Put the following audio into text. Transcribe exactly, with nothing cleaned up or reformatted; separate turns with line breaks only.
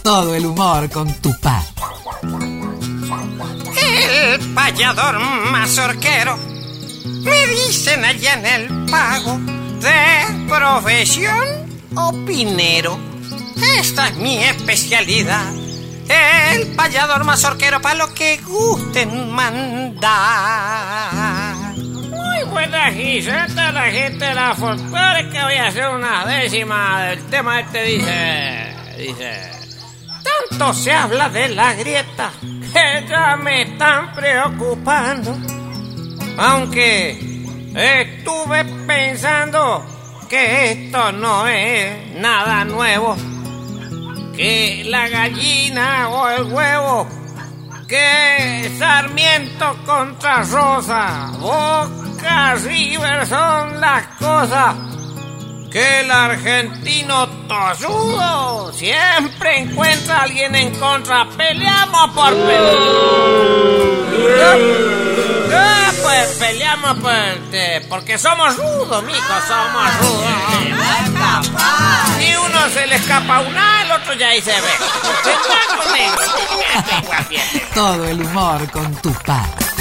Todo el humor con Tupac.
El payador mazorquero, me dicen allá en el pago, de profesión opinero. Esta es mi especialidad, el payador mazorquero, para lo que gusten mandar.
Muy buena giseta la gente de la folclore, que voy a hacer una décima del tema este. Dice, dice, tanto se habla de la grieta que ya me están preocupando, aunque estuve pensando que esto no es nada nuevo, que la gallina o el huevo, que Sarmiento contra Rosa, Boca River son las cosas, que el argentino tosudo siempre encuentra a alguien en contra. Peleamos por pelear. Ah, pues peleamos por, eh, porque somos rudos, mijo, somos rudos. Si uno se le escapa una, el otro ya ahí se ve.
Todo el humor con Tupac.